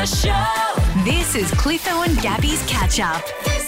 the show. This is Cliffo and Gabby's Catch Up.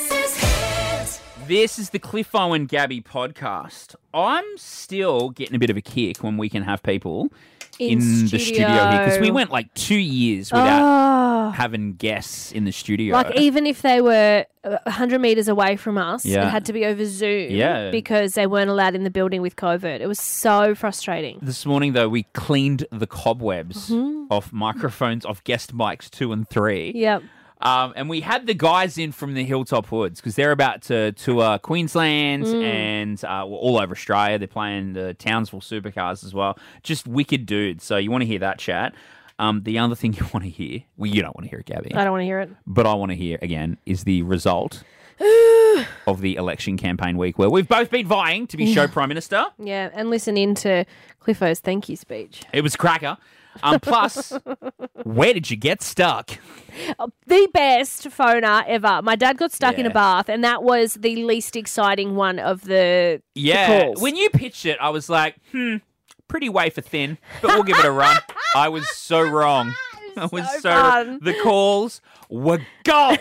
This is the Cliffo and Gabby podcast. I'm still getting a bit of a kick when we can have people in the studio here, because we went like 2 years without having guests in the studio. Like, even if they were 100 metres away from us, Yeah. it had to be over Zoom Yeah. because they weren't allowed in the building with COVID. It was so frustrating. This morning, though, we cleaned the cobwebs off microphones, off guest mics 2 and 3. Yep. And we had the guys in from the Hilltop Hoods because they're about to tour Queensland and all over Australia. They're playing the Townsville Supercars as well. Just wicked dudes. So you want to hear that chat. The other thing you want to hear, well, you don't want to hear it, Gabby. I don't want to hear it. But I want to hear, again, is the result of the election campaign week where we've both been vying to be show Prime Minister. Yeah, and listen in to Cliffo's thank you speech. It was cracker. Plus, where did you get stuck? The best phoner ever. My dad got stuck in a Yeah. bath, and that was the least exciting one of the calls. When you pitched it, I was like, pretty wafer thin, but we'll give it a run. I was so wrong. I was so fun. The calls were gold.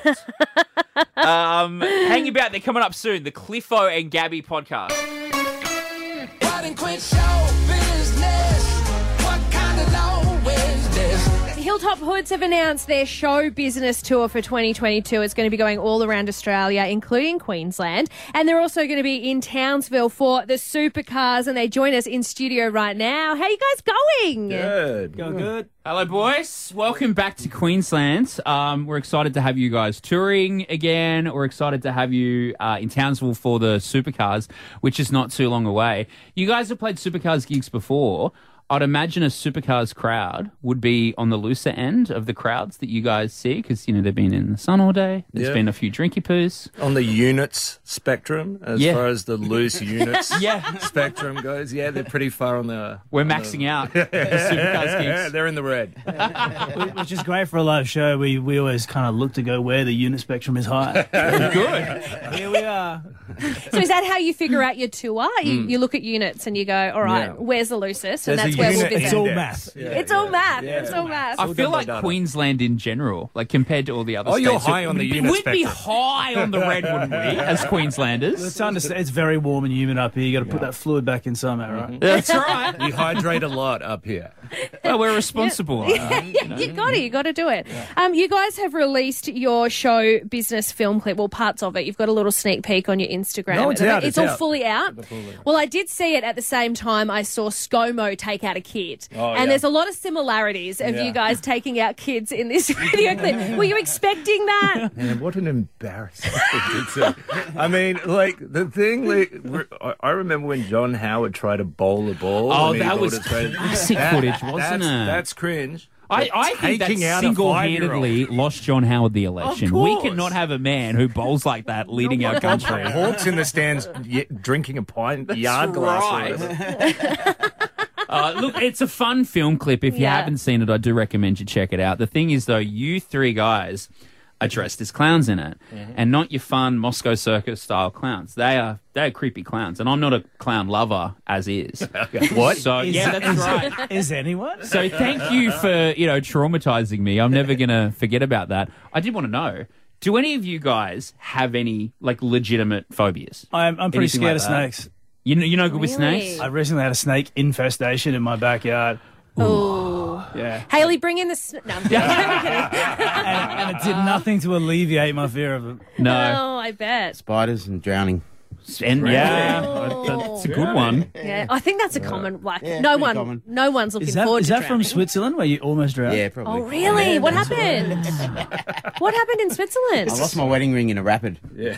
Hang about, they're coming up soon. The Cliffo and Gabby podcast. Rod and Quint show business. What kind of law is this? Hilltop Hoods have announced their show business tour for 2022. It's going to be going all around Australia, including Queensland. And they're also going to be in Townsville for the Supercars, and they join us in studio right now. How are you guys going? Good. Going good. Hello, boys. Welcome back to Queensland. We're excited to have you guys touring again. We're excited to have you in Townsville for the Supercars, which is not too long away. You guys have played Supercars gigs before. I'd imagine a Supercars crowd would be on the looser end of the crowds that you guys see because, you know, they've been in the sun all day. There's been a few drinky poos. On the units spectrum, as far as the loose units spectrum goes, they're pretty far on the... We're maxing out the Supercars gigs. They're in the red. Which is great for a live show. We always kind of look to go where the unit spectrum is high. Good. Here we are. So is that how you figure out your tour? You look at units and you go, all right, where's the loosest? And that's where we'll visit. It's all math. It's all math. It's all math. I feel like Queensland in general, like compared to all the other states. You're high on the unit We'd be spectrum. high on the red, wouldn't we, as Queenslanders? It's very warm and humid up here. You got to put that fluid back in somehow, right? That's right. We hydrate a lot up here. Well, we're responsible. You got to do it. You guys have released your show business film clip, well, parts of it. You've got a little sneak peek on your Instagram. No, it's out. It's all fully out. Well, I did see it at the same time I saw ScoMo take out a kid. And there's a lot of similarities of you guys taking out kids in this video clip. Were you expecting that? Man, what an embarrassment. I mean, like, the thing, I remember when John Howard tried to bowl a ball. Oh, and he that was thought it- classic footage, wasn't it? That's cringe. I think that Taking out a single-handedly lost John Howard the election. Of We course. cannot have a man who bowls like that leading our country. Hawks in the stands drinking a pint yard glass. Look, it's a fun film clip. If you Yeah. haven't seen it, I do recommend you check it out. The thing is, though, you three guys are dressed as clowns in it, and not your fun Moscow Circus style clowns. They're creepy clowns, and I'm not a clown lover as is. What? So that's right. Is anyone? So thank you for traumatizing me. I'm never gonna forget about that. I did want to know. Do any of you guys have any like legitimate phobias? I'm pretty Anything scared like of that? snakes. You know good with Really? snakes? I recently had a snake infestation in my backyard. Oh. Yeah. Haley, bring in the... No, I'm kidding. And it did nothing to alleviate my fear of it. No. Oh, I bet. Spiders and drowning. And Oh. that's a good one. Yeah, I think that's a common, like, Yeah, no pretty one, common. no one's looking Is that, forward is to that from drowning. Switzerland where you almost drowned? Yeah, probably. Oh, really? What happened? What happened in Switzerland? I lost my wedding ring in a rapid.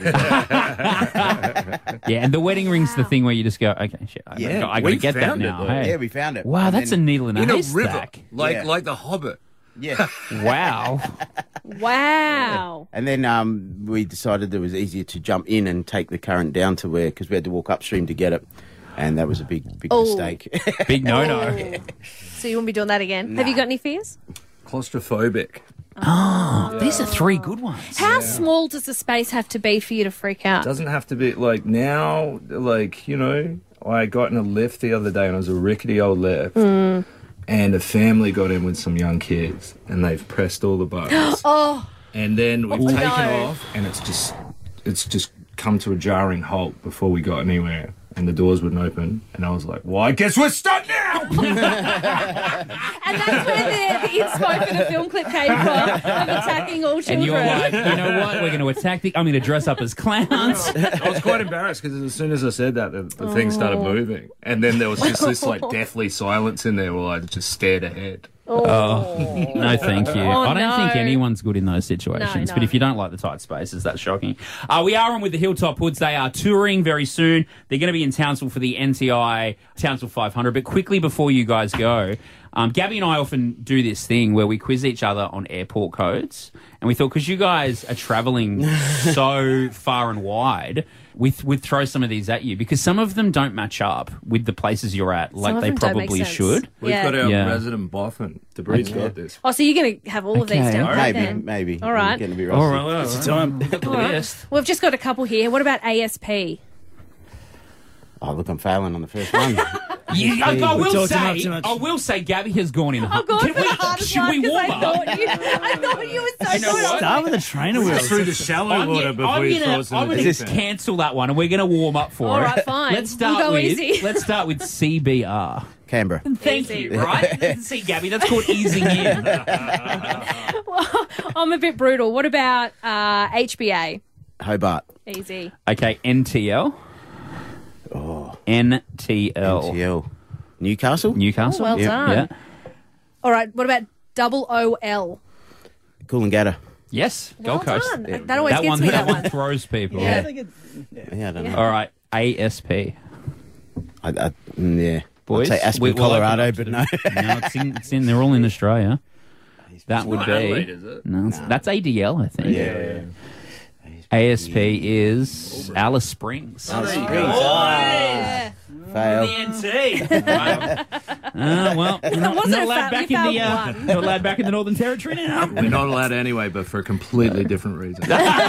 Yeah, and the wedding ring's the thing where you just go, okay, shit, I got to we get that found it, now. though. Hey. Yeah, we found it. Wow, And that's a then- needle in In a haystack. river, Yeah. like the Hobbit. Yeah. Wow. Wow. And then we decided it was easier to jump in and take the current down to where, because we had to walk upstream to get it. And that was a big mistake. Big no-no. Oh. So you won't be doing that again? Have you got any fears? Claustrophobic. Oh, these are three good ones. How small does the space have to be for you to freak out? Doesn't have to be like now, like, you know, I got in a lift the other day and it was a rickety old lift. and a family got in with some young kids, and they've pressed all the buttons. And then we've taken off, and it's just come to a jarring halt before we got anywhere. And the doors wouldn't open, and I was like, well, I guess we're stuck now! And that's where the inspo for the film clip came from, of attacking all children. And you're like, you know what? We're going to attack I'm going to dress up as clowns. I was quite embarrassed because as soon as I said that, the thing started moving. And then there was just this like deathly silence in there while I just stared ahead. No, thank you. I don't think no. anyone's good in those situations, No. but if you don't like the tight spaces, that's shocking. We are on with the Hilltop Hoods. They are touring very soon. They're going to be in Townsville for the NTI Townsville 500. But quickly before you guys go, Gabby and I often do this thing where we quiz each other on airport codes. And we thought, because you guys are travelling so far and wide, we'd throw some of these at you because some of them don't match up with the places you're at like of they them don't make probably sense. should. We've Yeah. got our Yeah. resident boffin. Debri's got this. Oh, so you're going to have all of these Okay. down right then? Maybe. All right. I'm getting a bit All rusty. right. It's time. Look at the list. We've just got a couple here. What about ASP? Oh, look, I'm failing on the first one. I will say, Gabby has gone in. I've gone for the hardest Should one we 'cause warm I up? thought you were so You know good. what? Start with the trainer wheels. Through the shallow water before you throw us in I'm the gonna deep end. cancel that one, and we're gonna warm up for All it. right, fine. Let's start We'll go with easy. let's start with CBR. Canberra. Thank Easy. you. Right? See, Gabby, that's called easing in. I'm a bit brutal. What about HBA? Hobart. Easy. Okay, NTL. NTL. NTL. Newcastle. Newcastle. Well done. Yeah. All right. What about OOL? Coolangatta. Yes. Well Gold Coast. done. That always That gets one. me. That That one one. throws people. Yeah. Yeah. I don't know. All right. ASP. Yeah. Boys, I'd say Aspen, we'll Colorado, open but up no. No, it's in. They're all in Australia. That would Not be. Adelaide, is it? No, that's ADL, I think. Yeah. ASP is Alice Springs. Yeah. Fail. Well, you're not, wasn't not a allowed fail. back We in the found one. not allowed back in the Northern Territory now. We're not allowed anyway, but for a completely different reason.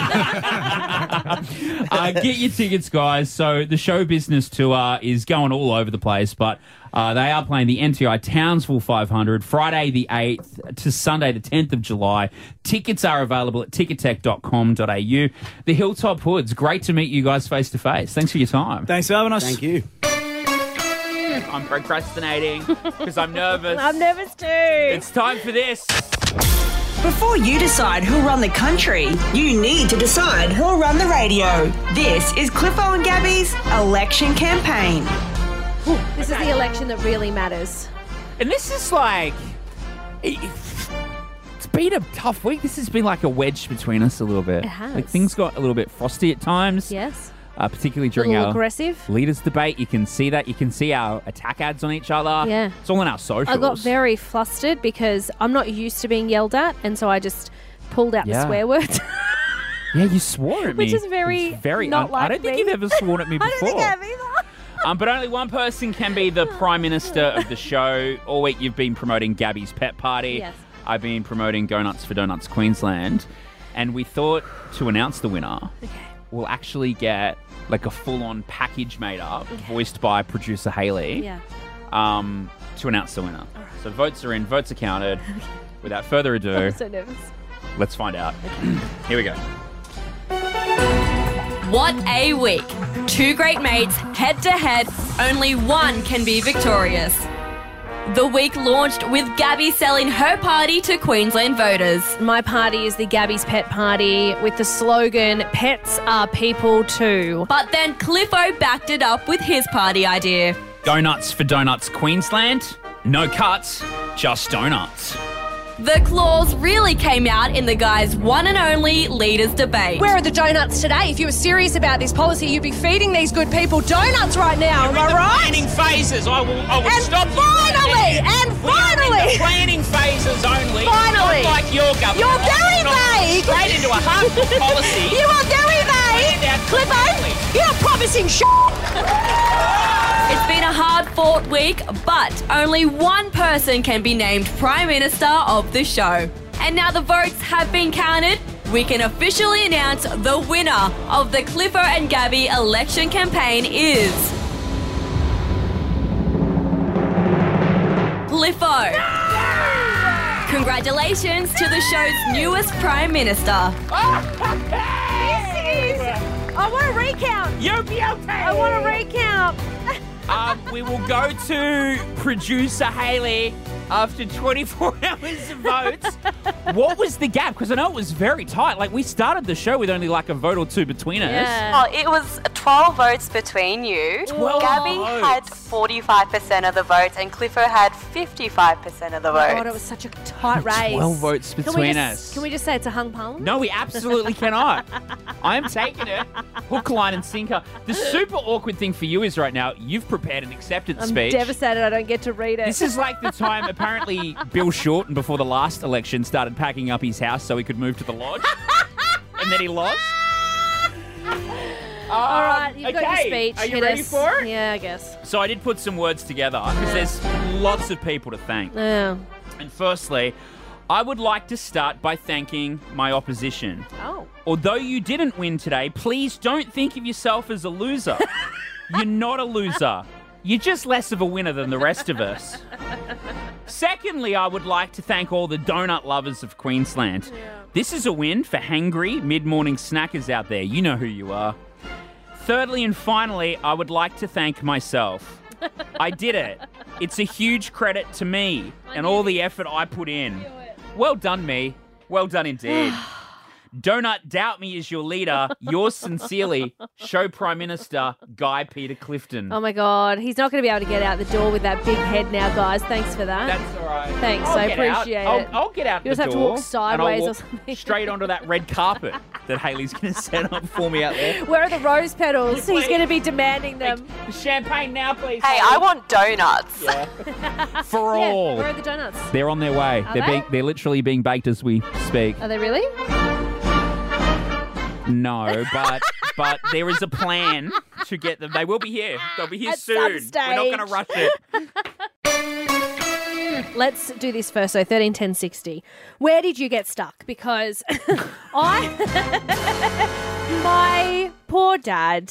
Get your tickets, guys. So the show business tour is going all over the place, but they are playing the NTI Townsville 500 Friday the 8th to Sunday the 10th of July. Tickets are available at tickettech.com.au. The Hilltop Hoods, great to meet you guys face to face. Thanks for your time. Thanks for having us. Thank you. I'm procrastinating because I'm nervous. I'm nervous too. It's time for this. Before you decide who'll run the country, you need to decide who'll run the radio. This is Cliffo and Gabby's election campaign. This is the election that really matters. And this is like... It's been a tough week. This has been like a wedge between us a little bit. It has. Like things got a little bit frosty at times. Yes. Particularly A during little our aggressive. leaders debate. You can see that. You can see our attack ads on each other. Yeah. It's all on our socials. I got very flustered because I'm not used to being yelled at, and so I just pulled out the Yeah. swear words. Yeah, you swore at me. Which is very It's very not like I don't think me. you've ever sworn at me I before. don't think I have either. But only one person can be the Prime Minister of the show. All week you've been promoting Gabby's Pet Party. Yes. I've been promoting Go Nuts for Donuts Queensland. And we thought to announce the winner, we'll actually get like a full-on package made up, voiced by producer Hayley, Yeah. to announce the winner. So votes are in, votes are counted. Without further ado, I'm so nervous. let's find out. Here we go. What a week. Two great mates, head to head, only one can be victorious. The week launched with Gabby selling her party to Queensland voters. My party is the Gabby's Pet Party with the slogan, "Pets are people too." But then Cliffo backed it up with his party idea. Go Nuts for Donuts Queensland. No cuts, just donuts. The claws really came out in the guy's one and only leaders debate. Where are the donuts today? If you were serious about this policy, you'd be feeding these good people donuts right now, am I right? Planning phases. I will And stop you. finally, and We are in finally, the planning phases only. Finally. Not like your government. You're very Not vague. Straight into a hardcore policy. you are very vague. Find out Cliffo, quickly. you're promising It's been a hard-fought week, but only one person can be named Prime Minister of the show. And now the votes have been counted, we can officially announce the winner of the Cliffo and Gabby election campaign is... Cliffo. Congratulations to the show's newest Prime Minister. I want a recount. You'll be okay. I want a recount. We will go to producer Hayley after 24 hours of votes. What was the gap? Because I know it was very tight. Like, we started the show with only like a vote or two between us. Yeah. Oh, it was 12 votes between you. 12 Gabby votes. had 45% of the votes and Cliffo had 55% of the votes. God, it was such a tight race. 12 votes between us. Can we just say it's a hung parliament? No, we absolutely cannot. I'm taking it. Hook, line, and sinker. The super awkward thing for you is right now, you've prepared an acceptance I'm speech. devastated I don't get to read it. This is like the time, apparently, Bill Shorten, before the last election, started packing up his house so he could move to the lodge. And then he lost. All right, you've got your okay. speech. Are you Hit ready us. for it? Yeah, I guess. So I did put some words together because there's lots of people to thank. Yeah. And firstly, I would like to start by thanking my opposition. Oh. Although you didn't win today, please don't think of yourself as a loser. You're not a loser. You're just less of a winner than the rest of us. Secondly, I would like to thank all the donut lovers of Queensland. This is a win for hangry, mid-morning snackers out there. You know who you are. Thirdly and finally, I would like to thank myself. I did it. It's a huge credit to me and all the effort I put in. Well done, me. Well done indeed. Donut doubt me as your leader. Yours sincerely, Show Prime Minister Guy Peter Clifton. Oh my God, he's not going to be able to get out the door with that big head now, guys. Thanks for that. That's all right. Thanks, I'll I get out. appreciate it. I'll get out You the just have to door. walk and sideways I'll or walk something. straight onto that red carpet that Hayley's going to set up for me out there. Where are the rose petals? He's Please. going to be demanding them. The champagne now, please. Hey, Hayley. I want donuts. For Yeah, all. where are the donuts? They're on their way. Are they? They're literally being baked as we speak. Are they really? No, but there is a plan to get them. They will be here. They'll be here At soon. some We're not going to rush it. Let's do this first, so 13, 10, 60. Where did you get stuck? Because my poor dad,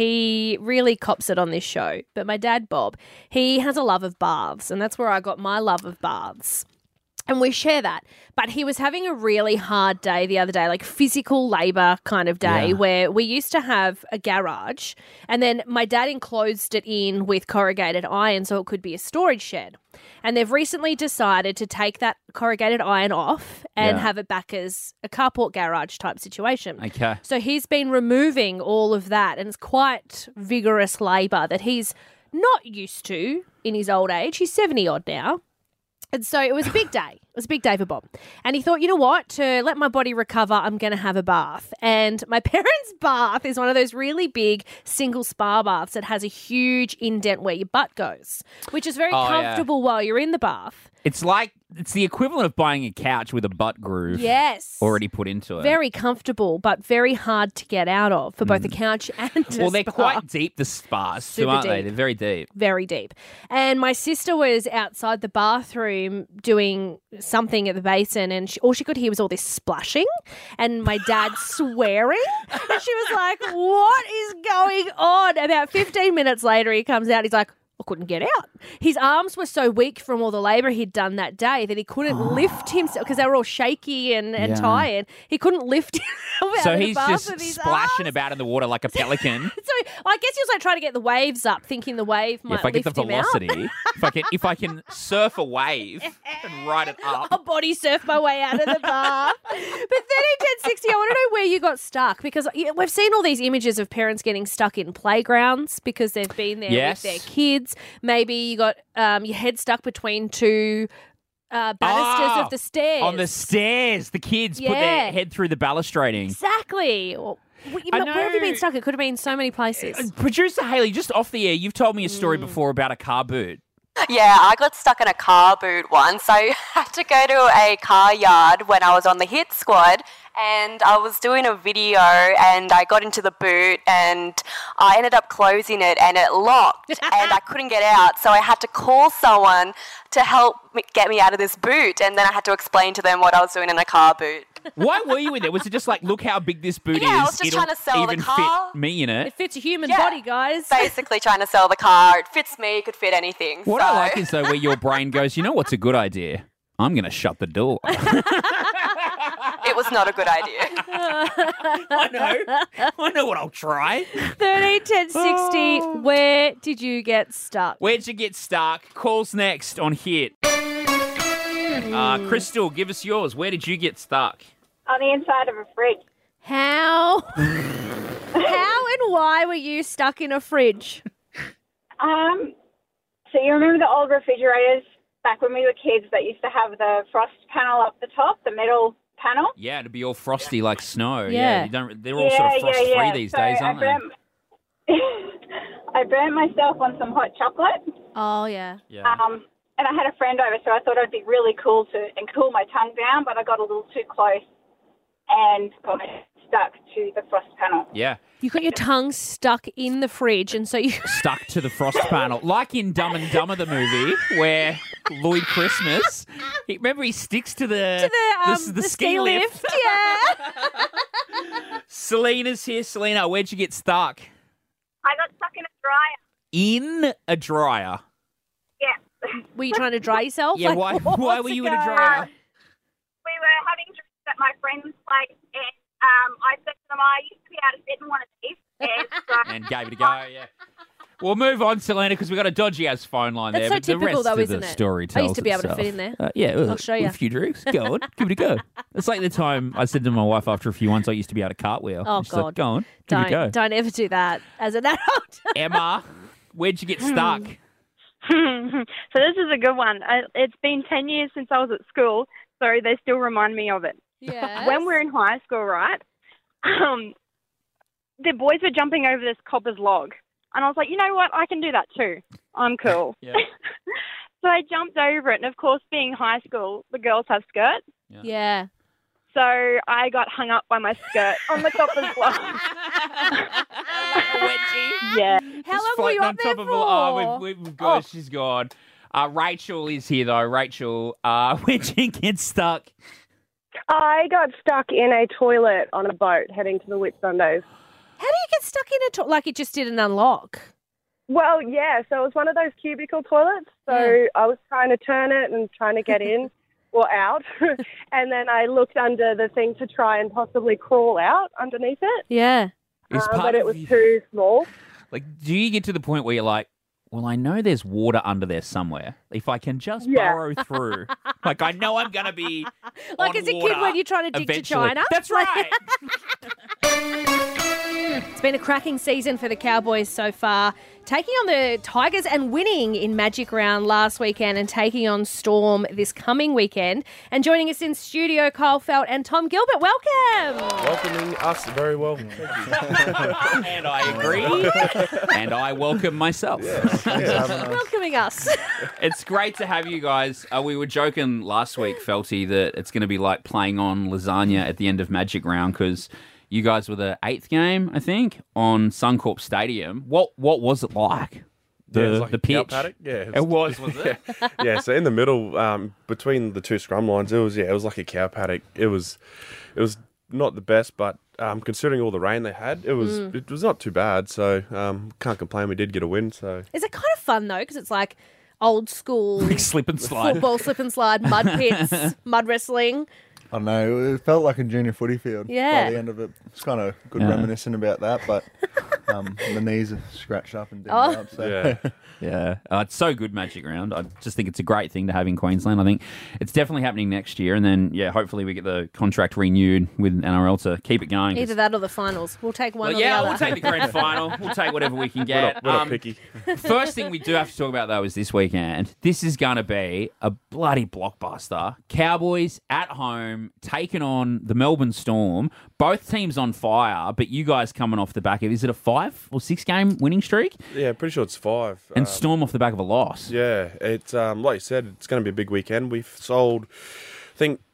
he really cops it on this show. But my dad, Bob, he has a love of baths, and that's where I got my love of baths. And we share that. But he was having a really hard day the other day, like physical labour kind of day, where we used to have a garage and then my dad enclosed it in with corrugated iron so it could be a storage shed. And they've recently decided to take that corrugated iron off and have it back as a carport garage type situation. Okay. So he's been removing all of that, and it's quite vigorous labour that he's not used to in his old age. He's 70-odd now. And so it was a big day. It was a big day for Bob. And he thought, you know what? To let my body recover, I'm going to have a bath. And my parents' bath is one of those really big single spa baths that has a huge indent where your butt goes, which is very comfortable while you're in the bath. It's the equivalent of buying a couch with a butt groove. Yes. Already put into it. Very comfortable, but very hard to get out of for both the couch and the Well, they're spa. quite deep, the spas, too, Super aren't they? deep. They're very deep. Very deep. And my sister was outside the bathroom doing something at the basin, and all she could hear was all this splashing and my dad swearing. And she was like, what is going on? About 15 minutes later, he comes out. He's like, I couldn't get out. His arms were so weak from all the labour he'd done that day that he couldn't lift himself because they were all shaky and tired. He couldn't lift himself out So of the he's bath just with his splashing arms. about in the water like a pelican. So I guess he was like trying to get the waves up, thinking the wave might If I get the lift him out. velocity, if I can surf a wave and ride it up. I'll body surf my way out of the bath. But 13, 10, 60, I want to know where you got stuck, because we've seen all these images of parents getting stuck in playgrounds because they've been there with their kids. Maybe you got your head stuck between two banisters of the stairs. On the stairs. The kids put their head through the balustrading. Exactly. Where have you been stuck? It could have been so many places. Producer Hayley, just off the air, you've told me a story before about a car boot. Yeah, I got stuck in a car boot once. I had to go to a car yard when I was on the hit squad, and I was doing a video and I got into the boot and I ended up closing it and it locked and I couldn't get out. So I had to call someone to help get me out of this boot, and then I had to explain to them what I was doing in a car boot. Why were you in there? Was it just like, look how big this boot is? Yeah, I was just It'll trying to sell the even car. fit me in it. It fits a human body, guys. Basically trying to sell the car. It fits me, it could fit anything. What I like is, though, where your brain goes, you know what's a good idea? I'm going to shut the door. It was not a good idea. I know what I'll try. 13 10 60. Where did you get stuck? Where'd you get stuck? Calls next on Hit. Crystal, give us yours. Where did you get stuck? On the inside of a fridge. How? How and why were you stuck in a fridge? So you remember the old refrigerators back when we were kids that used to have the frost panel up the top, the metal panel? Yeah, to be all frosty like snow. Yeah. They're all sort of frost-free these days, aren't they? I burnt myself on some hot chocolate. Oh, yeah. And I had a friend over, so I thought it'd be really cool to cool my tongue down, but I got a little too close and got stuck to the frost panel. Yeah. You got your tongue stuck in the fridge, and so you... Stuck to the frost panel. Like in Dumb and Dumber, the movie, where Lloyd Christmas, remember he sticks to the ski lift. Yeah. Selena's here. Selena, where'd you get stuck? I got stuck in a dryer. In a dryer? Yeah. Were you trying to dry yourself? Yeah, why were you in a dryer? We were having drinks at my friend's place, and I said to them, I used to be able to sit in one of these. And gave it a go, yeah. We'll move on, Selena, because we've got a dodgy ass phone line That's there. so but the typical, rest though, of isn't the it? story I tells used to be able to itself. fit in there. Yeah, I'll show you. A few drinks. Go on, give it a go. It's like the time I said to my wife after a few ones, I used to be able to cartwheel. Oh, And she's God. like, go on, give it a go. Don't ever do that as an adult. Emma, where'd you get stuck? So this is a good one. It's been 10 years since I was at school, so they still remind me of it. Yeah. When we're in high school, right, the boys were jumping over this copper's log. And I was like, you know what? I can do that too. I'm cool. Yeah. So I jumped over it. And, of course, being high school, the girls have skirts. Yeah. So I got hung up by my skirt on the copper's log. Yeah. How long were you up there for? We've got, she's gone. Rachel is here, though. Rachel, where'd you get stuck? I got stuck in a toilet on a boat heading to the Whitsundays. How do you get stuck in a toilet? Like it just didn't unlock? Well, yeah, so it was one of those cubicle toilets. So I was trying to turn it and trying to get in or out. And then I looked under the thing to try and possibly crawl out underneath it. Yeah. But it was too small. Like, do you get to the point where you're like, well, I know there's water under there somewhere. If I can just burrow through. Like, I know I'm going to be Like on as a water kid when you're trying to dig eventually. to China? That's right. It's been a cracking season for the Cowboys so far, taking on the Tigers and winning in Magic Round last weekend and taking on Storm this coming weekend. And joining us in studio, Kyle Felt and Tom Gilbert. Welcome. Welcoming us very well. And I agree. And I welcome myself. Welcoming us. It's great to have you guys. We were joking last week, Felty, that it's going to be like playing on lasagna at the end of Magic Round because you guys were the 8th game, I think, on Suncorp Stadium. What was it like? It was like the a cow pitch? paddock. Yeah, It was it? Yeah, so in the middle, between the two scrum lines, it was like a cow paddock. It was not the best, but considering all the rain they had, it was not too bad. So can't complain. We did get a win. So Is it kind of fun, though, because it's like old school Like slip and slide. football, slip and slide, mud pits, mud wrestling. I don't know, it felt like a junior footy field Yeah. by the end of it. It's kind of good Yeah. reminiscing about that, but the knees are scratched up and dinged Oh. up. So. Yeah. It's so good, Magic Round. I just think it's a great thing to have in Queensland. I think it's definitely happening next year. And then, hopefully we get the contract renewed with NRL to keep it going. Either that or the finals. We'll take one Well, or the other. we'll take the grand final. We'll take whatever we can get. we're not picky. First thing we do have to talk about, though, is this weekend. This is going to be a bloody blockbuster. Cowboys at home taking on the Melbourne Storm. Both teams on fire, but you guys coming off the back of, is it a 5 or 6 game winning streak? yeah, pretty sure it's 5. And Storm off the back of a loss. Yeah, it's like you said, it's going to be a big weekend. We've sold, I think,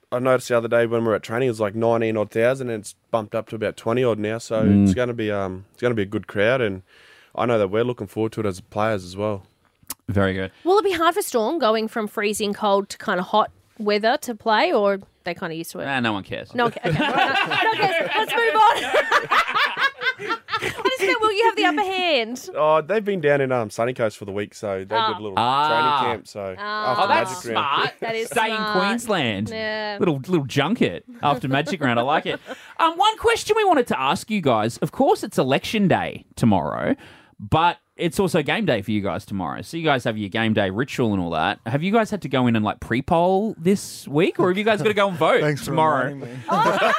I noticed the other day when we were at training, it was like 19,000, and it's bumped up to about 20 now. So it's going to be a good crowd, and I know that we're looking forward to it as players as well. Very good. Will it be hard for Storm going from freezing cold to kind of hot weather to play, or they kind of used to it? No one cares. No, okay. No one cares. Let's move on. I just meant, will you have the upper hand? Oh, they've been down in Sunny Coast for the week, so they did a little training camp. So after that's Magic smart. Round. That is Stay smart. in Queensland. Yeah. Little junket after Magic Round. I like it. One question we wanted to ask you guys. Of course, it's election day tomorrow, but it's also game day for you guys tomorrow. So you guys have your game day ritual and all that. Have you guys had to go in and like pre-poll this week, or have you guys got to go and vote Thanks tomorrow? For reminding me.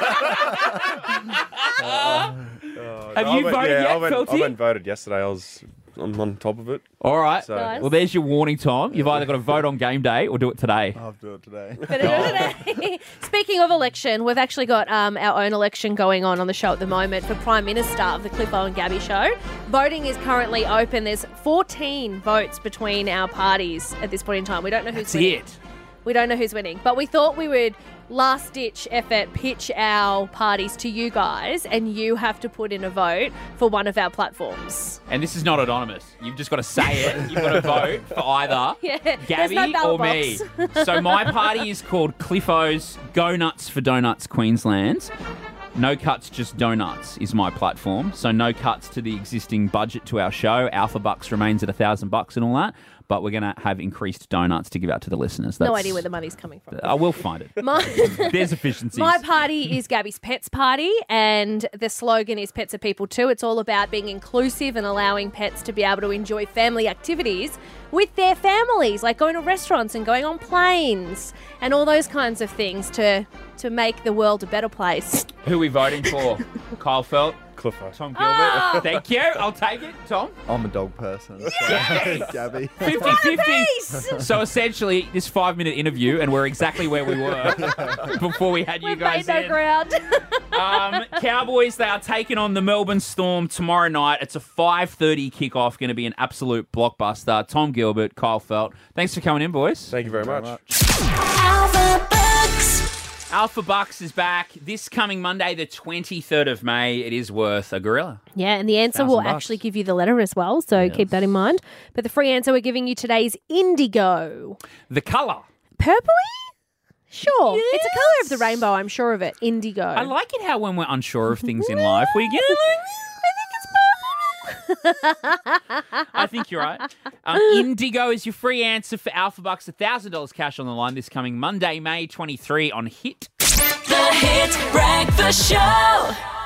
Have you voted yet, I went Felty? and voted yesterday. I'm on top of it. All right. So- Nice. Well, there's your warning, Tom. You've either got to vote on game day or do it today. I'll do it today. Better do it today. Speaking of election, we've actually got our own election going on the show at the moment for Prime Minister of the Cliffo and Gabby show. Voting is currently open. There's 14 votes between our parties at this point in time. We don't know who's That's winning. it. We don't know who's winning, but we thought we would last-ditch effort pitch our parties to you guys, and you have to put in a vote for one of our platforms. And this is not anonymous. You've just got to say it. You've got to vote for either Yeah, there's Gabby no ballot or me. box. So my party is called Cliffo's Go Nuts for Donuts Queensland. No cuts, just donuts is my platform. So no cuts to the existing budget to our show. Alpha Bucks remains at $1,000 and all that. But we're going to have increased donuts to give out to the listeners. No idea where the money's coming from. I will find it. There's efficiencies. My party is Gabby's Pets Party, and the slogan is Pets are People Too. It's all about being inclusive and allowing pets to be able to enjoy family activities with their families, like going to restaurants and going on planes and all those kinds of things to make the world a better place. Who are we voting for? Kyle Felt? Cliffo. Tom Gilbert. Thank you. I'll take it. Tom? I'm a dog person. So Gabby. 50-50. So essentially, this 5-minute interview, and we're exactly where we were before we had you guys Made no in. ground. Cowboys, they are taking on the Melbourne Storm tomorrow night. It's a 5:30 kickoff. Going to be an absolute blockbuster. Tom Gilbert, Kyle Felt. Thanks for coming in, boys. Thank you very much. Alpha Bucks is back this coming Monday, the 23rd of May. It is worth a gorilla. Yeah, and the answer will $1,000. actually give you the letter as well, so keep that in mind. But the free answer we're giving you today is indigo. The colour. Purpley? Sure. It's a colour of the rainbow, I'm sure of it. Indigo. I like it how when we're unsure of things in life, we get I think you're right. Indigo is your free answer for Alpha Bucks. $1,000 cash on the line this coming Monday, May 23 on Hit. The Hit Breakfast Show.